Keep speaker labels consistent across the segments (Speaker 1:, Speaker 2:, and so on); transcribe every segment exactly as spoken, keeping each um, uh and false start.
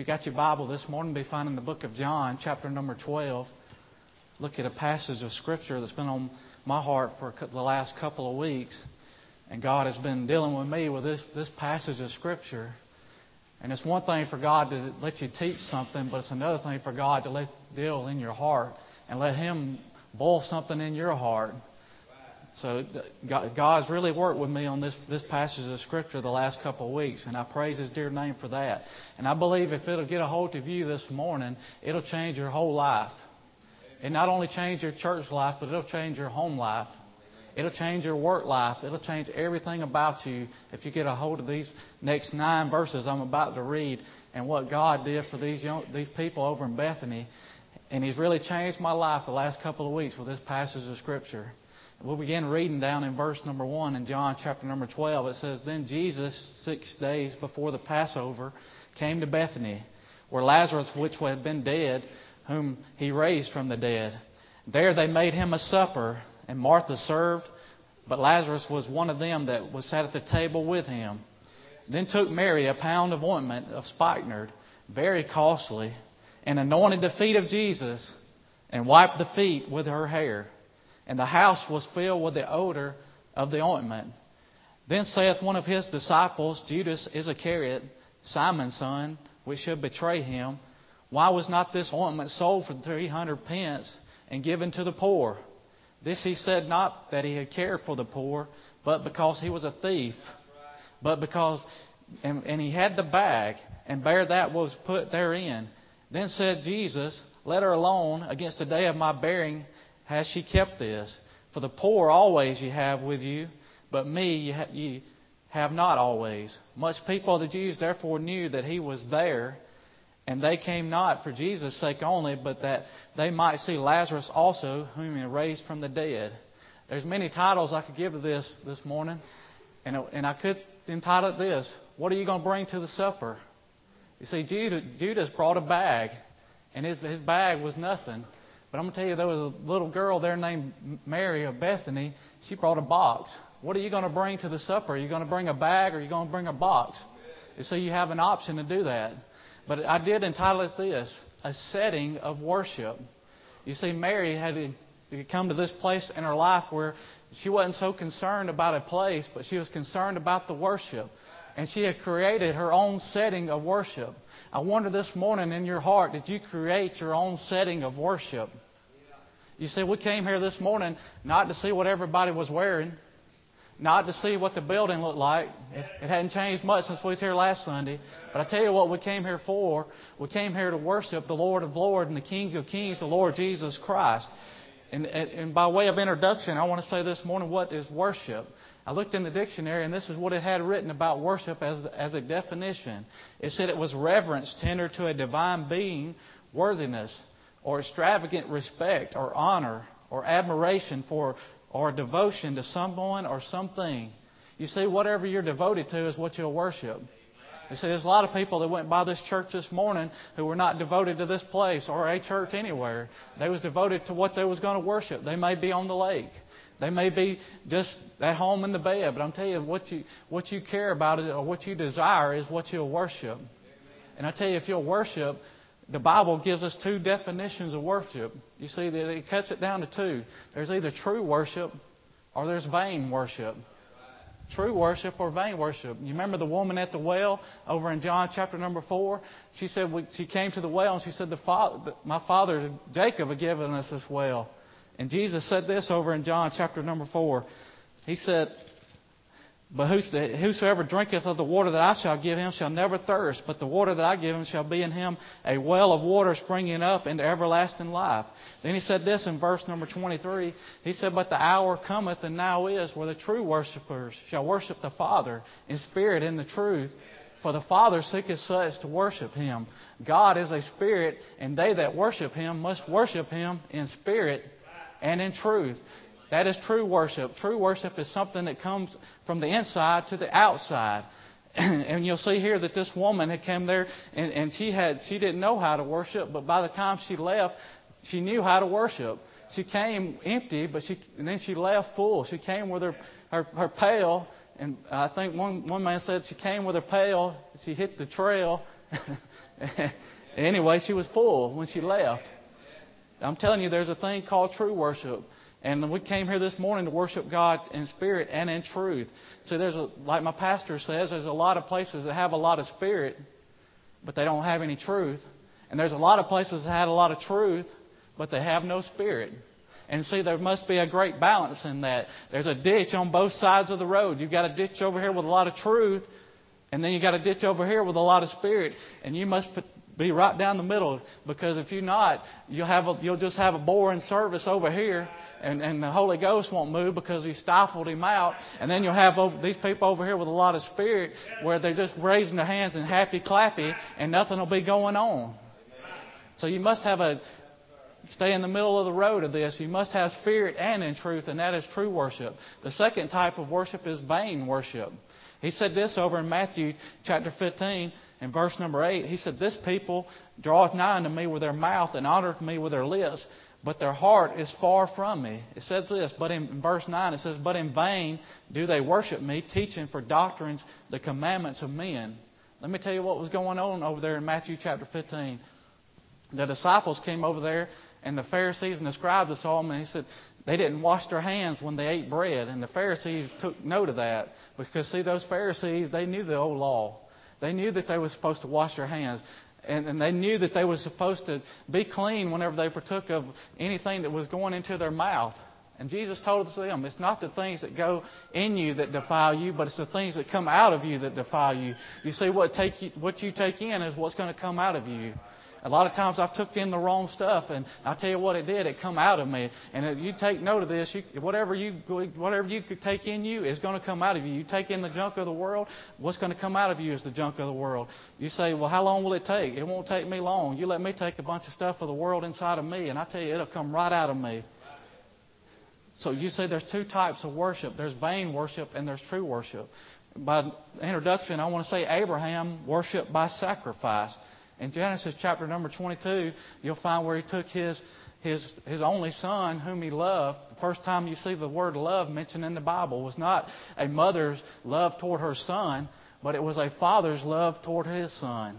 Speaker 1: you got your Bible this morning, be finding the book of John, chapter number twelve. Look at a passage of Scripture that's been on my heart for the last couple of weeks. And God has been dealing with me with this, this passage of Scripture. And it's one thing for God to let you teach something, but it's another thing for God to let deal in your heart and let Him boil something in your heart. So God's really worked with me on this, this passage of Scripture the last couple of weeks, and I praise His dear name for that. And I believe if it'll get a hold of you this morning, it'll change your whole life. It not only change your church life, but it'll change your home life. It'll change your work life. It'll change everything about you if you get a hold of these next nine verses I'm about to read and what God did for these young, these people over in Bethany. And He's really changed my life the last couple of weeks with this passage of Scripture. We'll begin reading down in verse number one in John chapter number twelve. It says, Then Jesus, six days before the Passover, came to Bethany, where Lazarus, which had been dead, whom He raised from the dead. There they made Him a supper, and Martha served, but Lazarus was one of them that was sat at the table with Him. Then took Mary a pound of ointment of spikenard, very costly, and anointed the feet of Jesus, and wiped the feet with her hair. And the house was filled with the odor of the ointment. Then saith one of His disciples, Judas Iscariot, Simon's son, which should betray Him, Why was not this ointment sold for three hundred pence and given to the poor? This He said not that He had cared for the poor, but because He was a thief. But because, and, and He had the bag, and bare that was put therein. Then said Jesus, Let her alone, against the day of my burying has she kept this. For the poor always ye have with you, but me ye, ha- ye have not always. Much people of the Jews therefore knew that He was there, and they came not for Jesus' sake only, but that they might see Lazarus also, whom He raised from the dead. There's many titles I could give to this this morning, and, and I could entitle it this, What are you going to bring to the supper? You see, Judas, Judas brought a bag, and his, his bag was nothing. But I'm going to tell you, there was a little girl there named Mary of Bethany. She brought a box. What are you going to bring to the supper? Are you going to bring a bag or are you going to bring a box? And so you have an option to do that. But I did entitle it this, A Setting of Worship. You see, Mary had to come to this place in her life where she wasn't so concerned about a place, but she was concerned about the worship. And she had created her own setting of worship. I wonder this morning in your heart, did you create your own setting of worship? You see, we came here this morning not to see what everybody was wearing, not to see what the building looked like. It, it hadn't changed much since we was here last Sunday. But I tell you what we came here for. We came here to worship the Lord of Lords and the King of Kings, the Lord Jesus Christ. And, and, and by way of introduction, I want to say this morning, what is worship? I looked in the dictionary, and this is what it had written about worship as, as a definition. It said it was reverence tendered to a divine being, worthiness, or extravagant respect, or honor, or admiration for, or devotion to someone or something. You see, whatever you're devoted to is what you'll worship. You see, there's a lot of people that went by this church this morning who were not devoted to this place or a church anywhere. They was devoted to what they was going to worship. They may be on the lake. They may be just at home in the bed, but I'm telling you, what you what you care about it or what you desire is what you'll worship. And I tell you, if you'll worship, the Bible gives us two definitions of worship. You see, that it cuts it down to two. There's either true worship or there's vain worship. True worship or vain worship. You remember the woman at the well over in John chapter number four? She said she came to the well and she said, "The father, my father Jacob had given us this well." And Jesus said this over in John chapter number four. He said, But whosoever drinketh of the water that I shall give him shall never thirst, but the water that I give him shall be in him a well of water springing up into everlasting life. Then he said this in verse number twenty-three. He said, But the hour cometh, and now is, where the true worshipers shall worship the Father in spirit and in the truth. For the Father seeketh such to worship Him. God is a spirit, and they that worship Him must worship Him in spirit and in truth. That is true worship. True worship is something that comes from the inside to the outside. And you'll see here that this woman had come there and, and she had she didn't know how to worship, but by the time she left, she knew how to worship. She came empty, but she and then she left full. She came with her, her, her pail, and I think one, one man said she came with her pail, she hit the trail, Anyway, she was full when she left. I'm telling you, there's a thing called true worship. And we came here this morning to worship God in spirit and in truth. So there's a, like my pastor says, there's a lot of places that have a lot of spirit, but they don't have any truth. And there's a lot of places that had a lot of truth, but they have no spirit. And see, there must be a great balance in that. There's a ditch on both sides of the road. You've got a ditch over here with a lot of truth, and then you got a ditch over here with a lot of spirit. And you must put, be right down the middle, because if you're not, you'll have a, you'll just have a boring service over here, and, and the Holy Ghost won't move because He stifled Him out. And then you'll have over, these people over here with a lot of spirit where they're just raising their hands and happy clappy, and nothing will be going on. So you must have a stay in the middle of the road of this. You must have spirit and in truth, and that is true worship. The second type of worship is vain worship. He said this over in Matthew chapter fifteen and verse number eight. He said, "This people draweth nigh unto me with their mouth and honoreth me with their lips, but their heart is far from me." It says this, but in, in verse nine it says, "But in vain do they worship me, teaching for doctrines the commandments of men." Let me tell you what was going on over there in Matthew chapter fifteen. The disciples came over there, and the Pharisees and the scribes saw them, and he said they didn't wash their hands when they ate bread. And the Pharisees took note of that, because, see, those Pharisees, they knew the old law. They knew that they were supposed to wash their hands. And, and they knew that they were supposed to be clean whenever they partook of anything that was going into their mouth. And Jesus told them, it's not the things that go in you that defile you, but it's the things that come out of you that defile you. You see, what take you, what you take in is what's going to come out of you. A lot of times I've took in the wrong stuff, and I'll tell you what it did. It come out of me. And if you take note of this, you, whatever you whatever you could take in you is going to come out of you. You take in the junk of the world, what's going to come out of you is the junk of the world. You say, well, how long will it take? It won't take me long. You let me take a bunch of stuff of the world inside of me, and I tell you, it'll come right out of me. So you say there's two types of worship. There's vain worship and there's true worship. By introduction, I want to say Abraham worshiped by sacrifice. In Genesis chapter number twenty-two, you'll find where he took his, his, his only son whom he loved. The first time you see the word love mentioned in the Bible was not a mother's love toward her son, but it was a father's love toward his son.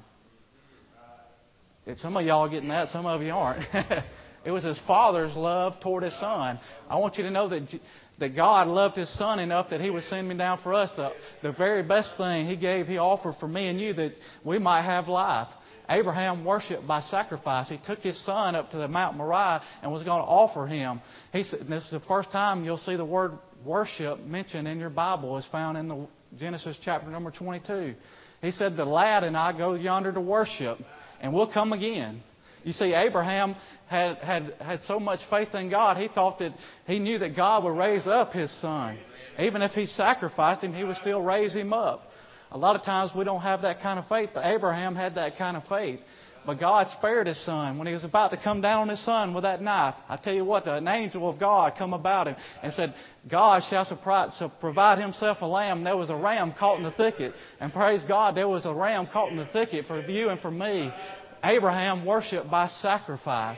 Speaker 1: Some of y'all are getting that, some of you aren't. It was his father's love toward his son. I want you to know that that God loved His Son enough that He would send me down for us. The, the very best thing He gave, He offered for me and you, that we might have life. Abraham worshipped by sacrifice. He took his son up to the Mount Moriah and was going to offer him. He said, this is the first time you'll see the word worship mentioned in your Bible. It's found in the Genesis chapter number twenty-two. He said, the lad and I go yonder to worship, and we'll come again. You see, Abraham had, had, had so much faith in God, he thought that he knew that God would raise up his son. Even if he sacrificed him, He would still raise him up. A lot of times we don't have that kind of faith, but Abraham had that kind of faith. But God spared his son. When he was about to come down on his son with that knife, I tell you what, an angel of God come about him and said, God shall provide Himself a lamb. And there was a ram caught in the thicket. And praise God, there was a ram caught in the thicket for you and for me. Abraham worshipped by sacrifice.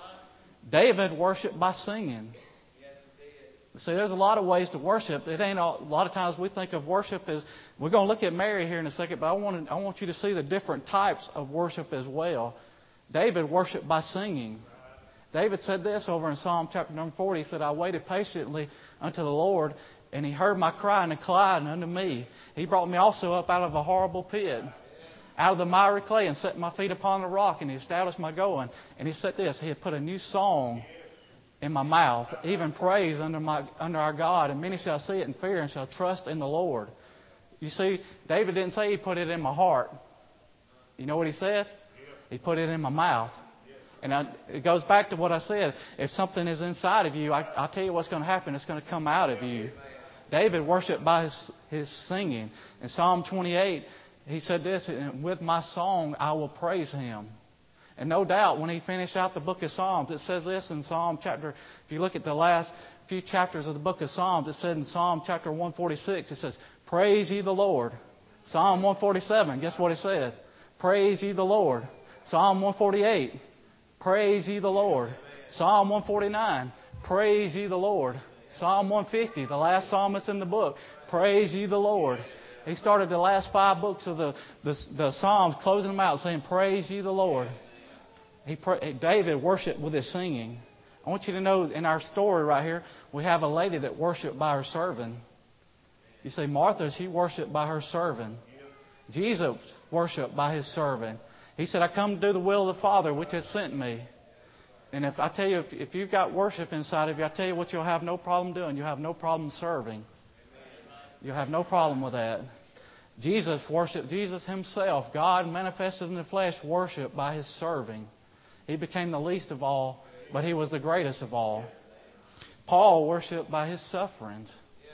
Speaker 1: David worshipped by singing. See, there's a lot of ways to worship. It ain't all, a lot of times we think of worship as, we're going to look at Mary here in a second, but I want to, I want you to see the different types of worship as well. David worshipped by singing. David said this over in Psalm chapter number forty. He said, I waited patiently unto the Lord, and He heard my cry and inclined unto me. He brought me also up out of a horrible pit, out of the miry clay, and set my feet upon the rock, and He established my going. And He said this, He had put a new song in my mouth, even praise under my under our God, and many shall see it and fear and shall trust in the Lord. You see, David didn't say he put it in my heart. You know what he said? He put it in my mouth. And I, it goes back to what I said. If something is inside of you, I, I'll tell you what's going to happen. It's going to come out of you. David worshipped by his, his singing. In Psalm twenty-eight, he said this, with my song I will praise Him. And no doubt, when he finished out the book of Psalms, it says this in Psalm chapter, if you look at the last few chapters of the book of Psalms, it said in Psalm chapter one forty-six, it says, praise ye the Lord. Psalm one forty-seven, guess what it said? Praise ye the Lord. Psalm one forty-eight, praise ye the Lord. Psalm one forty-nine, praise ye the Lord. Psalm one fifty, the last psalmist in the book, praise ye the Lord. He started the last five books of the, the, the Psalms, closing them out, saying, "Praise ye the Lord." He David worshiped with his singing. I want you to know in our story right here, we have a lady that worshiped by her serving. You say, Martha, she worshiped by her serving. Jesus worshiped by his serving. He said, "I come to do the will of the Father which has sent me." And if I tell you, if, if you've got worship inside of you, I tell you what you'll have no problem doing. You'll have no problem serving. You'll have no problem with that. Jesus worshiped, Jesus himself, God manifested in the flesh, worshiped by his serving. He became the least of all, but he was the greatest of all. Paul worshiped by his sufferings.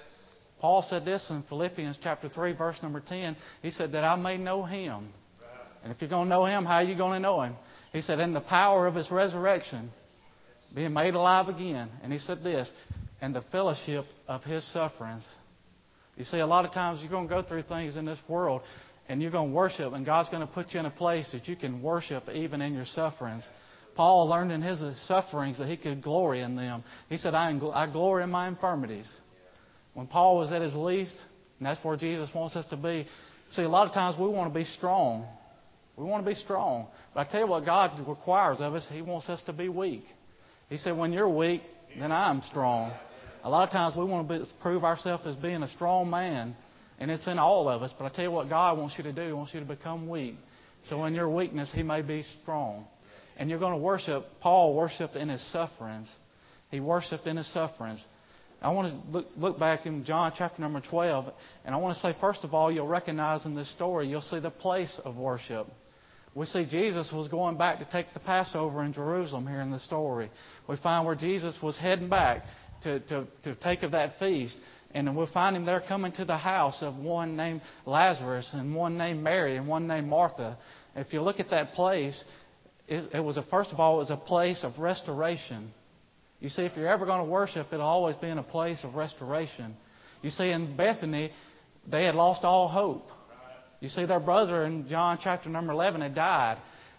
Speaker 1: Paul said this in Philippians chapter three, verse number ten. He said, "That I may know him." And if you're going to know him, how are you going to know him? He said, "In the power of his resurrection, being made alive again." And he said this, "And the fellowship of his sufferings." You see, a lot of times you're going to go through things in this world, and you're going to worship, and God's going to put you in a place that you can worship even in your sufferings. Paul learned in his sufferings that he could glory in them. He said, I, I glory in my infirmities. When Paul was at his least, and that's where Jesus wants us to be. See, a lot of times we want to be strong. We want to be strong. But I tell you what God requires of us, he wants us to be weak. He said, when you're weak, then I'm strong. A lot of times we want to be, prove ourselves as being a strong man, and it's in all of us. But I tell you what God wants you to do. He wants you to become weak. So in your weakness, he may be strong. And you're going to worship. Paul worshipped in his sufferings. He worshipped in his sufferings. I want to look, look back in John chapter number twelve. And I want to say, first of all, you'll recognize in this story, you'll see the place of worship. We see Jesus was going back to take the Passover in Jerusalem here in the story. We find where Jesus was heading back to, to, to take of that feast. And we'll find him there coming to the house of one named Lazarus and one named Mary and one named Martha. If you look at that place, it, it was a, first of all, it was a place of restoration. You see, if you're ever going to worship, it'll always be in a place of restoration. You see, in Bethany, they had lost all hope. You see, their brother in John chapter number eleven had died.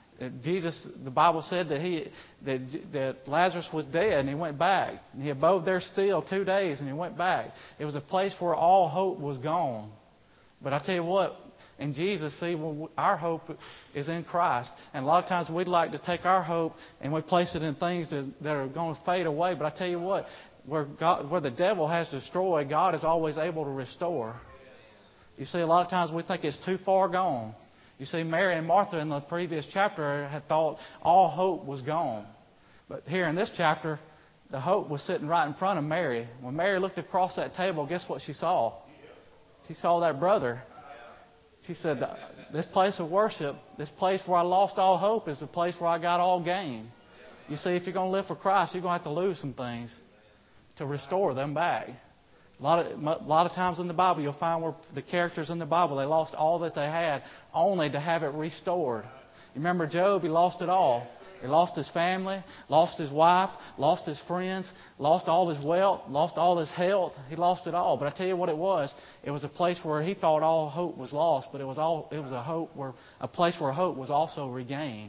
Speaker 1: Jesus, the Bible said that he that, that Lazarus was dead and he went back. And he abode there still two days and he went back. It was a place where all hope was gone. But I tell you what, in Jesus, see, well, our hope is in Christ. And a lot of times we'd like to take our hope and we place it in things that, that are going to fade away. But I tell you what, where, God, where the devil has destroyed, God is always able to restore. You see, a lot of times we think it's too far gone. You see, Mary and Martha in the previous chapter had thought all hope was gone. But here in this chapter, the hope was sitting right in front of Mary. When Mary looked across that table, guess what she saw? She saw that brother. She said, this place of worship, this place where I lost all hope is the place where I got all gain. You see, if you're going to live for Christ, you're going to have to lose some things to restore them back. A lot of, a lot of times in the Bible, you'll find where the characters in the Bible, they lost all that they had only to have it restored. You remember Job, he lost it all. He lost his family, lost his wife, lost his friends, lost all his wealth, lost all his health. He lost it all. But I tell you what it was. It was a place where he thought all hope was lost, but it was all it was a hope where a place where hope was also regained.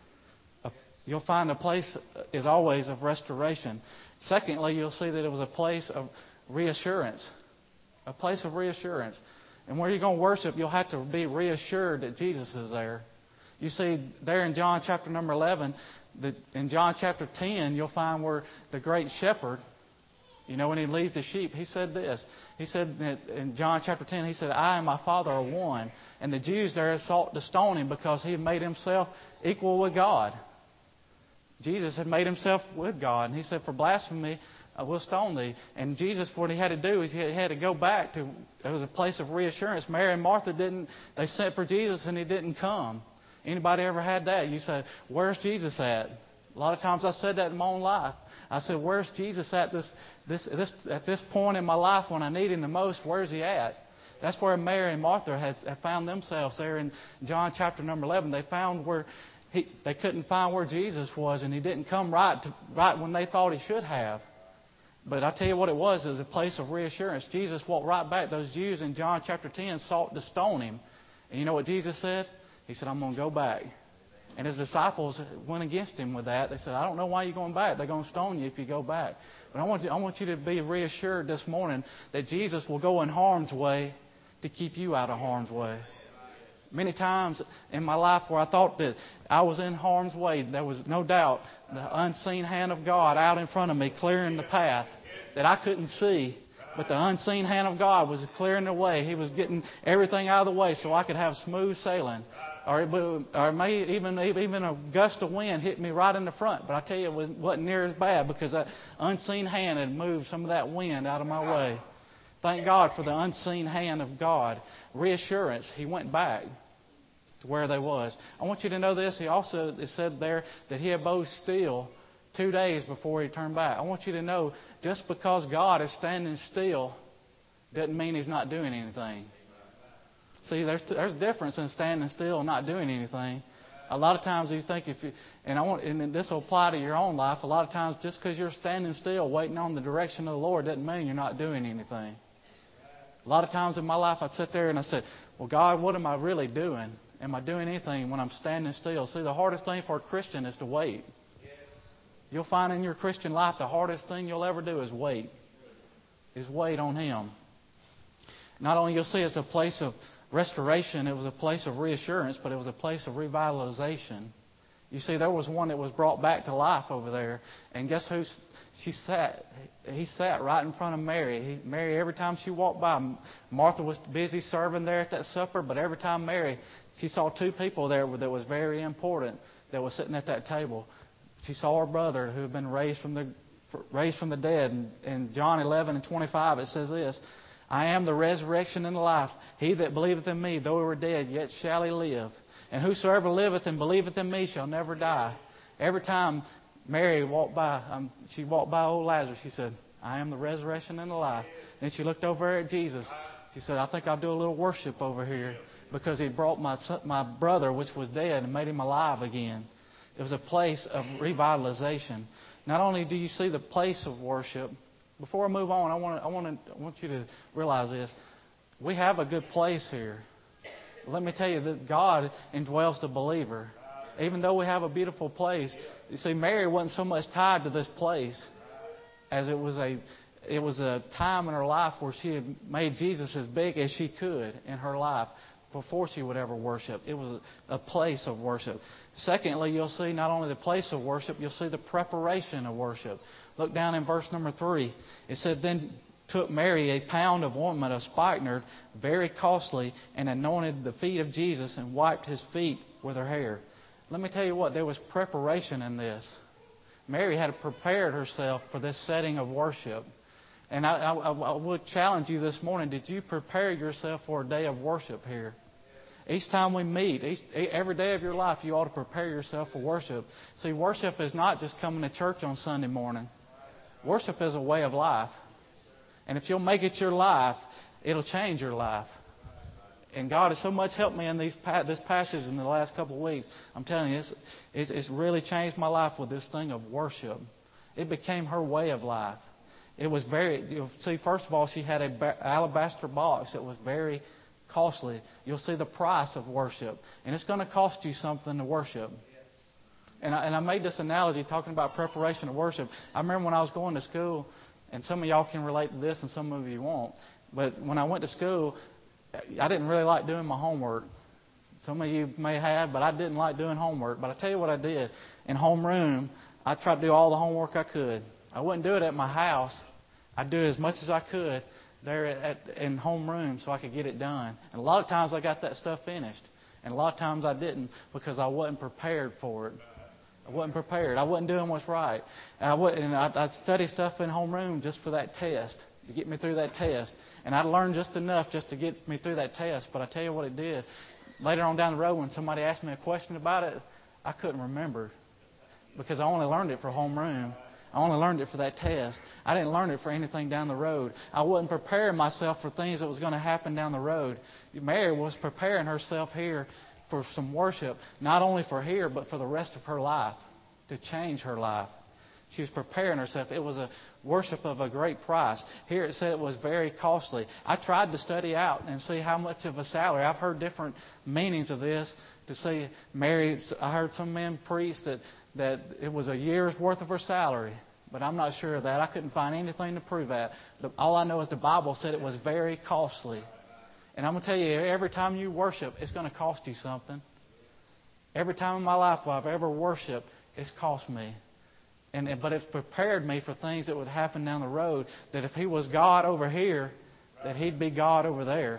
Speaker 1: You'll find a place is always of restoration. Secondly, you'll see that it was a place of reassurance. A place of reassurance. And where you're going to worship, you'll have to be reassured that Jesus is there. You see, there in John chapter number eleven, the, in John chapter ten, you'll find where the great shepherd, you know, when he leads the sheep, he said this. He said in John chapter ten, he said, I and my Father are one. And the Jews there sought to stone him because he had made himself equal with God. Jesus had made himself with God. And he said, for blasphemy, I will stone thee. And Jesus, what he had to do is he had to go back to, it was a place of reassurance. Mary and Martha didn't, they sent for Jesus and he didn't come. Anybody ever had that? You say, where's Jesus at? A lot of times I said that in my own life. I said, where's Jesus at this, this, this, at this point in my life when I need him the most? Where's he at? That's where Mary and Martha had, had found themselves there in John chapter number eleven. They found where he, they couldn't find where Jesus was, and he didn't come right to, right when they thought he should have. But I tell you what it was, it was a place of reassurance. Jesus walked right back. Those Jews in John chapter ten sought to stone him. And you know what Jesus said? He said, I'm going to go back. And his disciples went against him with that. They said, I don't know why you're going back. They're going to stone you if you go back. But I want you, I want you to be reassured this morning that Jesus will go in harm's way to keep you out of harm's way. Many times in my life where I thought that I was in harm's way, there was no doubt the unseen hand of God out in front of me clearing the path that I couldn't see. But the unseen hand of God was clearing the way. He was getting everything out of the way so I could have smooth sailing. Or it, or it may even, even a gust of wind hit me right in the front. But I tell you, it wasn't near as bad because that unseen hand had moved some of that wind out of my way. Thank God for the unseen hand of God. Reassurance. He went back to where they was. I want you to know this. He also it said there that he abode still two days before he turned back. I want you to know just because God is standing still doesn't mean He's not doing anything. See, there's there's a difference in standing still and not doing anything. A lot of times you think if you and I want and this will apply to your own life. A lot of times just because you're standing still waiting on the direction of the Lord doesn't mean you're not doing anything. A lot of times in my life I'd sit there and I said, well, God, what am I really doing? Am I doing anything when I'm standing still? See, the hardest thing for a Christian is to wait. You'll find in your Christian life the hardest thing you'll ever do is wait. Is wait on Him. Not only you'll see it's a place of restoration, it was a place of reassurance, but it was a place of revitalization. You see, there was one that was brought back to life over there. And guess who she sat? He sat right in front of Mary. He, Mary, every time she walked by, Martha was busy serving there at that supper, but every time Mary, she saw two people there that was very important that was sitting at that table. She saw her brother who had been raised from the raised from the dead. And in John eleven and twenty-five, it says this, I am the resurrection and the life. He that believeth in me, though he were dead, yet shall he live. And whosoever liveth and believeth in me shall never die. Every time Mary walked by, um, she walked by old Lazarus, she said, I am the resurrection and the life. Then she looked over at Jesus. She said, I think I'll do a little worship over here because he brought my son, my brother, which was dead, and made him alive again. It was a place of revitalization. Not only do you see the place of worship, before I move on, I want to, I want to, I want you to realize this. We have a good place here. Let me tell you that God indwells the believer. Even though we have a beautiful place, you see, Mary wasn't so much tied to this place as it was a it was a time in her life where she had made Jesus as big as she could in her life before she would ever worship. It was a place of worship. Secondly, you'll see not only the place of worship, you'll see the preparation of worship. Look down in verse number three. It said, Then took Mary a pound of ointment of spikenard, very costly, and anointed the feet of Jesus and wiped His feet with her hair. Let me tell you what, there was preparation in this. Mary had prepared herself for this setting of worship. And I, I, I would challenge you this morning, did you prepare yourself for a day of worship here? Each time we meet, each, every day of your life, you ought to prepare yourself for worship. See, worship is not just coming to church on Sunday morning. Worship is a way of life. And if you'll make it your life, it'll change your life. And God has so much helped me in these this passage in the last couple of weeks. I'm telling you, it's, it's, it's really changed my life with this thing of worship. It became her way of life. It was very, you'll see, first of all, she had an alabaster box that was very costly. You'll see the price of worship. And it's going to cost you something to worship. And I, and I made this analogy talking about preparation of worship. I remember when I was going to school, and some of y'all can relate to this and some of you won't. But when I went to school, I didn't really like doing my homework. Some of you may have, but I didn't like doing homework. But I tell you what I did. In homeroom, I tried to do all the homework I could. I wouldn't do it at my house. I'd do it as much as I could there at, in homeroom so I could get it done. And a lot of times I got that stuff finished. And a lot of times I didn't because I wasn't prepared for it. I wasn't prepared. I wasn't doing what's right. And, I would, and I'd, I'd study stuff in homeroom just for that test, to get me through that test. And I'd learn just enough just to get me through that test. But I tell you what it did. Later on down the road when somebody asked me a question about it, I couldn't remember because I only learned it for homeroom. I only learned it for that test. I didn't learn it for anything down the road. I wasn't preparing myself for things that was going to happen down the road. Mary was preparing herself here for some worship, not only for here, but for the rest of her life, to change her life. She was preparing herself. It was a worship of a great price. Here it said it was very costly. I tried to study out and see how much of a salary. I've heard different meanings of this. To see Mary, I heard some men preach that, that it was a year's worth of her salary. But I'm not sure of that. I couldn't find anything to prove that. The, all I know is the Bible said it was very costly. And I'm going to tell you, every time you worship, it's going to cost you something. Every time in my life I've ever worshiped, it's cost me. And, but it's prepared me for things that would happen down the road, that if He was God over here, that He'd be God over there.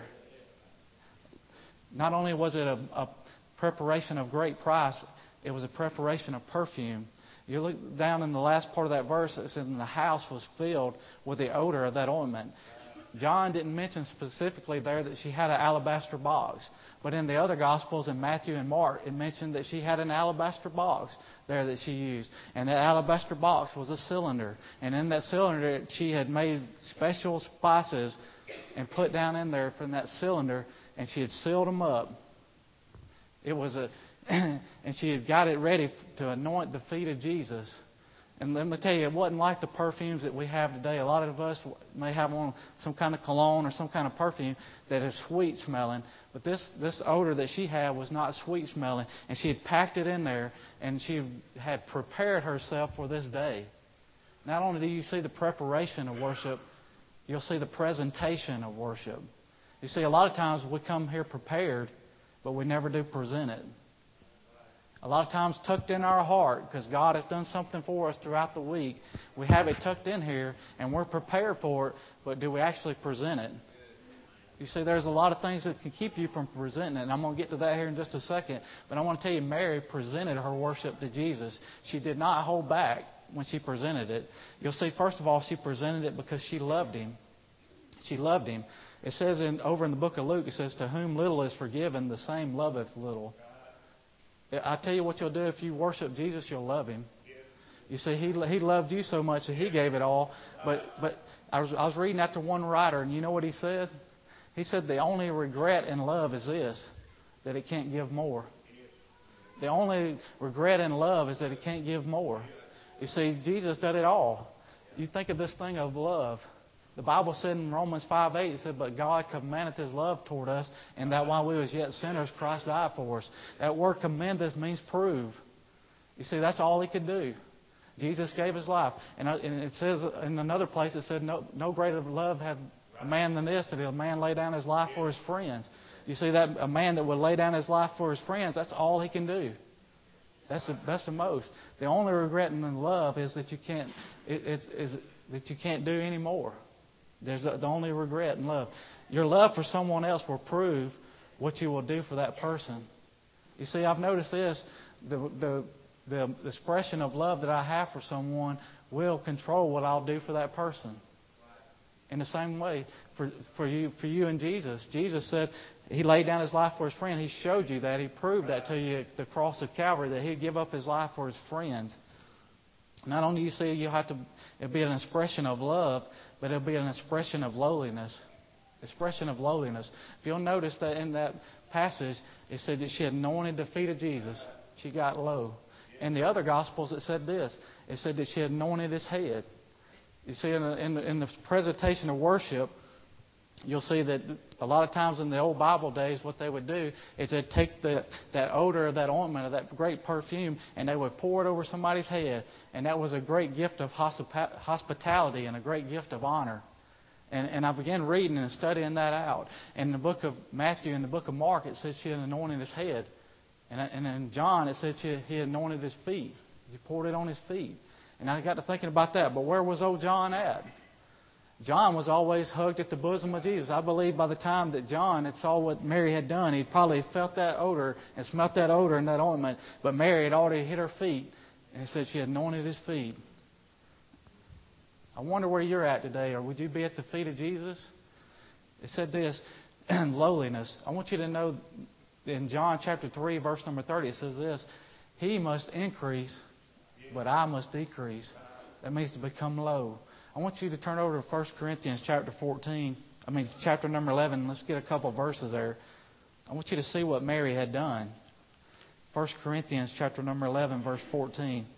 Speaker 1: Not only was it a, a preparation of great price, it was a preparation of perfume. You look down in the last part of that verse, it says, and the house was filled with the odor of that ointment. John didn't mention specifically there that she had an alabaster box. But in the other Gospels, in Matthew and Mark, it mentioned that she had an alabaster box there that she used. And that alabaster box was a cylinder. And in that cylinder, she had made special spices and put down in there from that cylinder, and she had sealed them up. It was a, and she had got it ready to anoint the feet of Jesus. And let me tell you, it wasn't like the perfumes that we have today. A lot of us may have on some kind of cologne or some kind of perfume that is sweet smelling. But this, this odor that she had was not sweet smelling. And she had packed it in there, and she had prepared herself for this day. Not only do you see the preparation of worship, you'll see the presentation of worship. You see, a lot of times we come here prepared, but we never do present it. A lot of times tucked in our heart, because God has done something for us throughout the week. We have it tucked in here, and we're prepared for it, but do we actually present it? You see, there's a lot of things that can keep you from presenting it, and I'm going to get to that here in just a second. But I want to tell you, Mary presented her worship to Jesus. She did not hold back when she presented it. You'll see, first of all, she presented it because she loved Him. She loved Him. It says in, over in the book of Luke, it says, to whom little is forgiven, the same loveth little. I tell you what you'll do if you worship Jesus, you'll love Him. You see, He He loved you so much that He gave it all. But but I was I was reading that to one writer, and you know what he said? He said the only regret in love is this, that it can't give more. The only regret in love is that it can't give more. You see, Jesus did it all. You think of this thing of love. The Bible said in Romans five eight, it said, but God commendeth His love toward us, and that while we was yet sinners, Christ died for us. That word commendeth means prove. You see, that's all He could do. Jesus gave His life. And it says in another place, it said, no, no greater love had a man than this, that a man lay down his life for his friends. You see, that a man that would lay down his life for his friends, that's all he can do. That's the, that's the most. The only regret in love is that you can't, it, it's, is that you can't do any more. There's a, the only regret in love. Your love for someone else will prove what you will do for that person. You see, I've noticed this. The, the, the expression of love that I have for someone will control what I'll do for that person. In the same way, for, for you for you and Jesus. Jesus said He laid down His life for His friend. He showed you that. He proved that to you at the cross of Calvary, that He'd give up His life for His friends. Not only you see you have to it'll be an expression of love, but it'll be an expression of lowliness. Expression of lowliness. If you'll notice that in that passage, it said that she anointed the feet of Jesus. She got low. In the other Gospels, it said this. It said that she anointed His head. You see, in the, in the, in the presentation of worship, you'll see that a lot of times in the old Bible days, what they would do is they'd take the, that odor of that ointment, of that great perfume, and they would pour it over somebody's head. And that was a great gift of hospitality and a great gift of honor. And, and I began reading and studying that out. In the book of Matthew and the book of Mark, it says she had anointed His head. And, and in John, it said she, He anointed His feet. He poured it on His feet. And I got to thinking about that. But where was old John at? John was always hugged at the bosom of Jesus. I believe by the time that John had saw what Mary had done, he probably felt that odor and smelt that odor and that ointment. But Mary had already hit her feet, and it said she anointed His feet. I wonder where you're at today, or would you be at the feet of Jesus? It said this, lowliness. I want you to know in John chapter three, verse number thirty, it says this, He must increase, but I must decrease. That means to become low. I want you to turn over to First Corinthians chapter fourteen. I mean, chapter number eleven. Let's get a couple verses there. I want you to see what Mary had done. First Corinthians chapter number eleven, verse fourteen.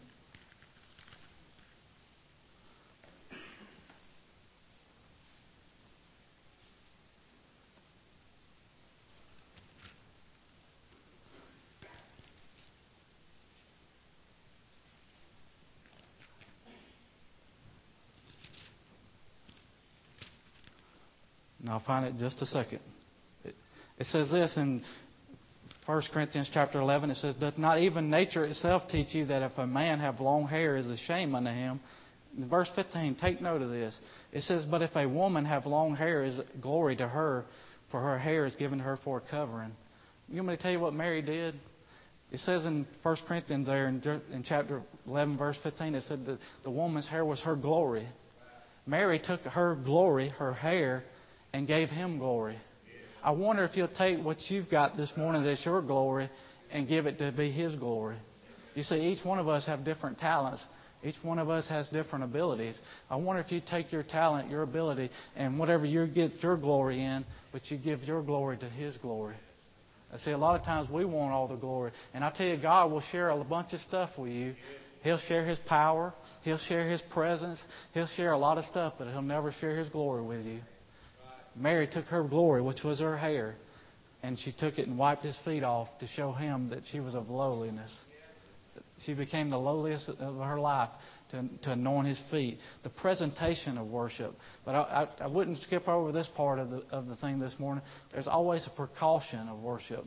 Speaker 1: And I'll find it in just a second. It, It says this in First Corinthians chapter eleven. It says, doth not even nature itself teach you that if a man have long hair is a shame unto him? In verse fifteen, take note of this. It says, but if a woman have long hair is glory to her, for her hair is given to her for a covering. You want me to tell you what Mary did? It says in First Corinthians there in, in chapter eleven, verse fifteen, it said that the woman's hair was her glory. Mary took her glory, her hair, and gave him glory. I wonder if you'll take what you've got this morning that's your glory and give it to be His glory. You see, each one of us have different talents. Each one of us has different abilities. I wonder if you take your talent, your ability, and whatever you get your glory in, but you give your glory to His glory. I see, a lot of times we want all the glory. And I tell you, God will share a bunch of stuff with you. He'll share His power. He'll share His presence. He'll share a lot of stuff, but He'll never share His glory with you. Mary took her glory, which was her hair, and she took it and wiped His feet off to show Him that she was of lowliness. She became the lowliest of her life to, to anoint His feet. The presentation of worship. But I, I, I wouldn't skip over this part of the, of the thing this morning. There's always a precaution of worship.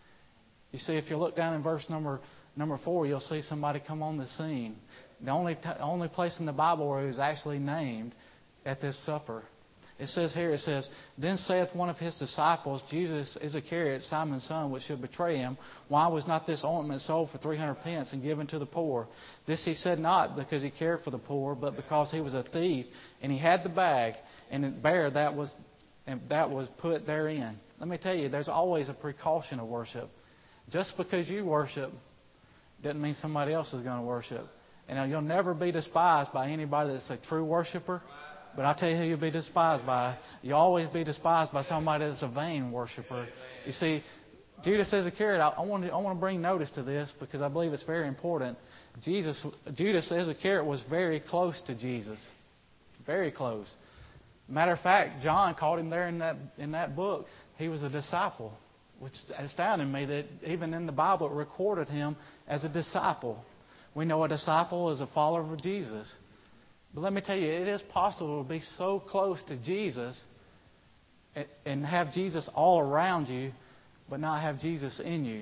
Speaker 1: You see, if you look down in verse number number four, you'll see somebody come on the scene. The only, t- only place in the Bible where He was actually named at this supper. It says here, it says, then saith one of His disciples, Jesus Iscariot, Simon's son, which should betray Him, why was not this ointment sold for three hundred pence and given to the poor? This He said not because He cared for the poor, but because He was a thief, and He had the bag, and bare that was, and that was put therein. Let me tell you, there's always a precaution of worship. Just because you worship doesn't mean somebody else is going to worship. And you'll never be despised by anybody that's a true worshiper. But I'll tell you who you'll be despised by. You'll always be despised by somebody that's a vain worshiper. You see, Judas Iscariot, I, I want to I want to bring notice to this because I believe it's very important. Jesus, Judas Iscariot was very close to Jesus. Very close. Matter of fact, John called him there in that in that book. He was a disciple, which astounded me that even in the Bible it recorded him as a disciple. We know a disciple is a follower of Jesus. But let me tell you, it is possible to be so close to Jesus and have Jesus all around you, but not have Jesus in you.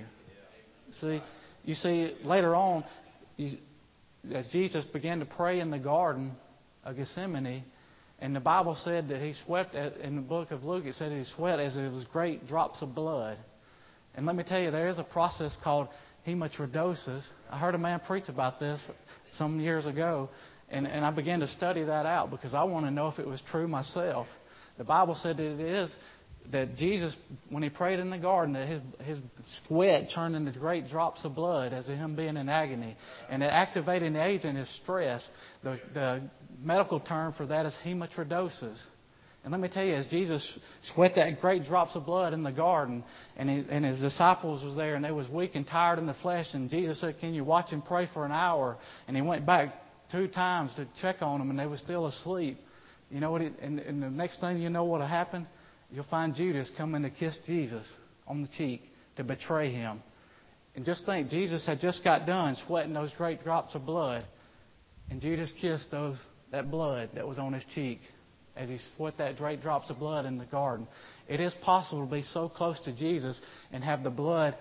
Speaker 1: See, you see, later on, you, as Jesus began to pray in the Garden of Gethsemane, and the Bible said that He sweat, in the book of Luke, it said He sweat as it was great drops of blood. And let me tell you, there is a process called hematidrosis. I heard a man preach about this some years ago. And, and I began to study that out because I want to know if it was true myself. The Bible said that it is, that Jesus, when He prayed in the garden, that his, his sweat turned into great drops of blood as of Him being in agony. And it activated the agent is stress. The, the medical term for that is hematidrosis. And let me tell you, as Jesus sweat that great drops of blood in the garden, and, he, and His disciples was there, and they was weak and tired in the flesh, and Jesus said, can you watch Him pray for an hour? And He went back two times to check on them, and they were still asleep. You know what? It, and, and the next thing you know what'll happen, you'll find Judas coming to kiss Jesus on the cheek to betray Him. And just think, Jesus had just got done sweating those great drops of blood, and Judas kissed those that blood that was on his cheek as he sweat that great drops of blood in the garden. It is possible to be so close to Jesus and have the blood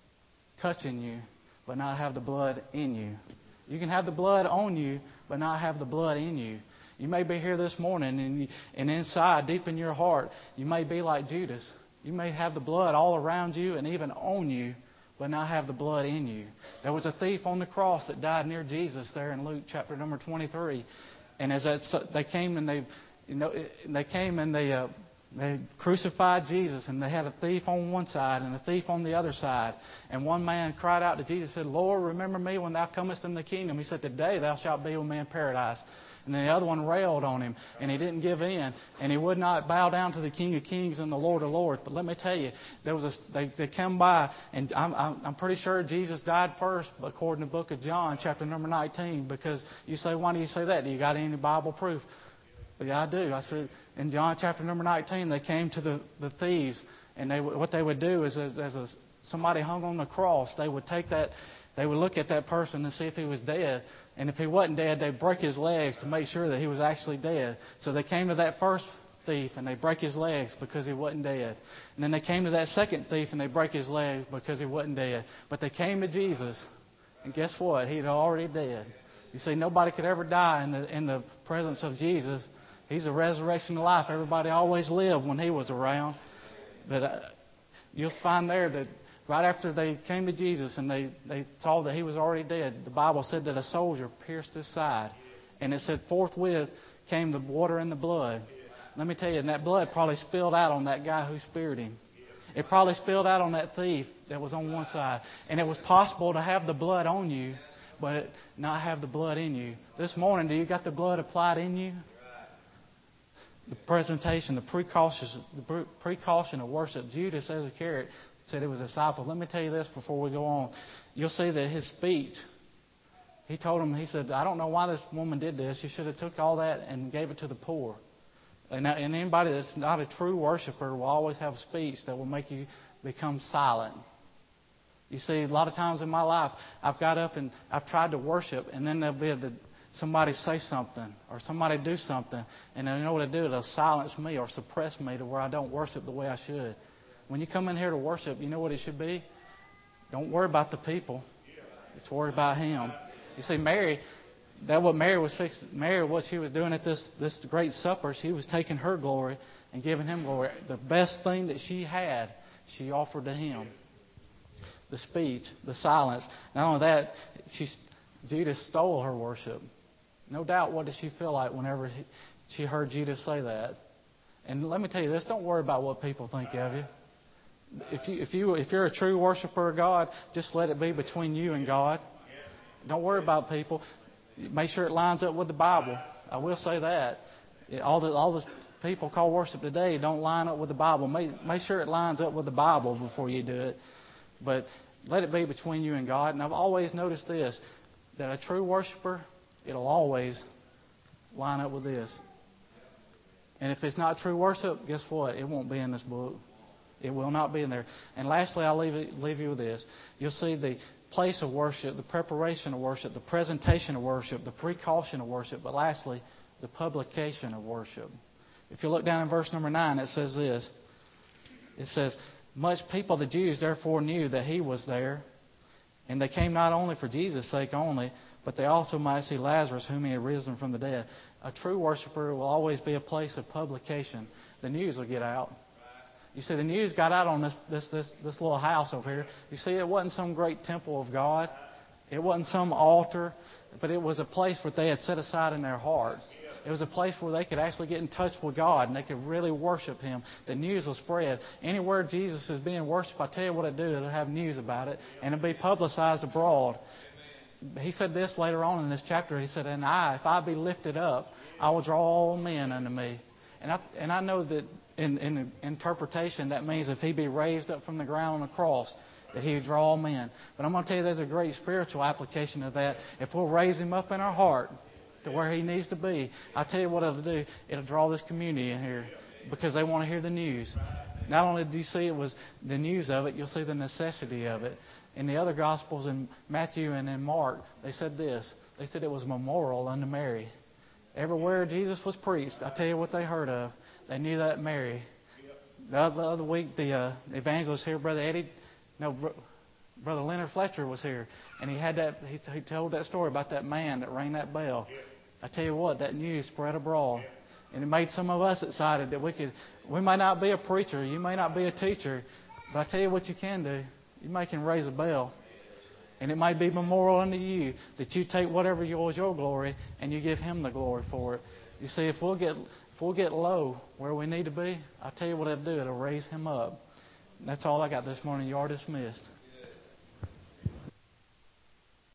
Speaker 1: touching you, but not have the blood in you. You can have the blood on you, but not have the blood in you. You may be here this morning, and, you, and inside, deep in your heart, you may be like Judas. You may have the blood all around you and even on you, but not have the blood in you. There was a thief on the cross that died near Jesus there in Luke chapter number twenty-three. And as that, they came and they, you know, they came and they. Uh, They crucified Jesus, and they had a thief on one side and a thief on the other side. And one man cried out to Jesus and said, Lord, remember me when Thou comest in the kingdom. He said, today Thou shalt be with me in paradise. And then the other one railed on Him, and he didn't give in. And he would not bow down to the King of Kings and the Lord of Lords. But let me tell you, there was a, they, they come by, and I'm, I'm, I'm pretty sure Jesus died first, according to the book of John, chapter number nineteen. Because you say, why do you say that? Do you got any Bible proof? Yeah, I do. I said, in John chapter number nineteen, they came to the, the thieves, and they what they would do is, as, as a, somebody hung on the cross, they would take that, they would look at that person and see if he was dead, and if he wasn't dead, they'd break his legs to make sure that he was actually dead. So they came to that first thief and they break his legs because he wasn't dead. And then they came to that second thief and they break his legs because he wasn't dead. But they came to Jesus, and guess what? He'd already dead. You see, nobody could ever die in the in the presence of Jesus. He's a resurrection of life. Everybody always lived when he was around. But uh, you'll find there that right after they came to Jesus and they, they saw that he was already dead, the Bible said that a soldier pierced his side. And it said forthwith came the water and the blood. Let me tell you, and that blood probably spilled out on that guy who speared him. It probably spilled out on that thief that was on one side. And it was possible to have the blood on you, but not have the blood in you. This morning, do you got the blood applied in you? The presentation, the precautions, the precaution of worship. Judas Iscariot said it was a disciple. Let me tell you this before we go on. You'll see that his speech, he told him, he said, I don't know why this woman did this. She should have took all that and gave it to the poor. And, and anybody that's not a true worshiper will always have a speech that will make you become silent. You see, a lot of times in my life, I've got up and I've tried to worship, and then there'll be a, somebody say something or somebody do something, and they know what to do. It'll silence me or suppress me to where I don't worship the way I should. When you come in here to worship, you know what it should be? Don't worry about the people. It's worry about Him. You see, Mary, that what Mary was fixing. Mary, what she was doing at this this great supper, she was taking her glory and giving Him glory. The best thing that she had, she offered to Him. The speech, the silence. Not only that, she, Judas stole her worship. No doubt, what did she feel like whenever she heard Judas say that? And let me tell you this: don't worry about what people think of you. If you if you if you're a true worshiper of God, just let it be between you and God. Don't worry about people. Make sure it lines up with the Bible. I will say that all the all the people call worship today don't line up with the Bible. Make make sure it lines up with the Bible before you do it. But let it be between you and God. And I've always noticed this, that a true worshiper, it'll always line up with this. And if it's not true worship, guess what? It won't be in this book. It will not be in there. And lastly, I'll leave, it, leave you with this. You'll see the place of worship, the preparation of worship, the presentation of worship, the precaution of worship, but lastly, the publication of worship. If you look down in verse number nine, it says this. It says, much people, the Jews, therefore knew that He was there, and they came not only for Jesus' sake only, but they also might see Lazarus, whom He had risen from the dead. A true worshiper will always be a place of publication. The news will get out. You see, the news got out on this, this, this, this little house over here. You see, it wasn't some great temple of God. It wasn't some altar, but it was a place where they had set aside in their heart. It was a place where they could actually get in touch with God and they could really worship Him. The news will spread. Anywhere Jesus is being worshipped, I tell you what it'll do. It'll have news about it, and it'll be publicized abroad. He said this later on in this chapter. He said, and I, if I be lifted up, I will draw all men unto me. And I, and I know that in, in interpretation, that means if He be raised up from the ground on the cross, that He would draw all men. But I'm going to tell you there's a great spiritual application of that. If we'll raise Him up in our heart to where He needs to be, I'll tell you what it'll do. It'll draw this community in here because they want to hear the news. Not only do you see it was the news of it, you'll see the necessity of it. In the other Gospels, in Matthew and in Mark, they said this. They said it was memorial unto Mary. Everywhere Jesus was preached, I tell you what they heard of. They knew that Mary. The other week, the uh, evangelist here, Brother Eddie, no, Br- Brother Leonard Fletcher was here, and he had that. He, he told that story about that man that rang that bell. I tell you what, that news spread abroad, and it made some of us excited that we could. We may not be a preacher, you may not be a teacher, but I tell you what you can do. You may can raise a bell. And it might be memorial unto you that you take whatever was your glory and you give Him the glory for it. You see, if we'll get if we'll get low where we need to be, I'll tell you what it'll do. It'll raise Him up. And that's all I got this morning. You are dismissed.